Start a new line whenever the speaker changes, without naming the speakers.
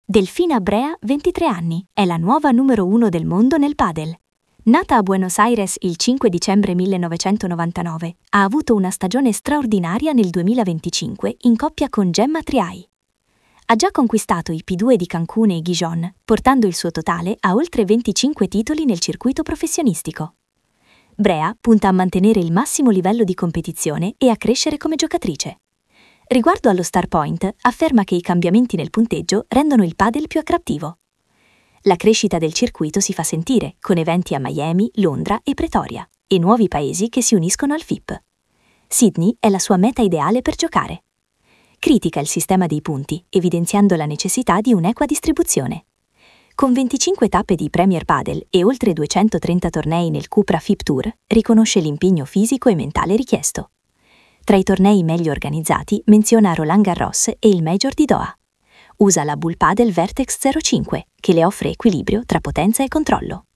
Delfina Brea, 23 anni, è la nuova numero 1 del mondo nel padel. Nata a Buenos Aires il 5 dicembre 1999, ha avuto una stagione straordinaria nel 2025 in coppia con Gemma Triay. Ha già conquistato i P2 di Cancun e Gijón, portando il suo totale a oltre 25 titoli nel circuito professionistico. Brea punta a mantenere il massimo livello di competizione e a crescere come giocatrice. Riguardo allo Star Point, afferma che i cambiamenti nel punteggio rendono il padel più attrattivo. La crescita del circuito si fa sentire, con eventi a Miami, Londra e Pretoria, e nuovi paesi che si uniscono al FIP. Sydney è la sua meta ideale per giocare. Critica il sistema dei punti, evidenziando la necessità di un'equa distribuzione. Con 25 tappe di Premier Padel e oltre 230 tornei nel Cupra FIP Tour, riconosce l'impegno fisico e mentale richiesto. Tra i tornei meglio organizzati menziona Roland Garros e il Major di Doha. Usa la Bull Padel Vertex 05, che le offre equilibrio tra potenza e controllo.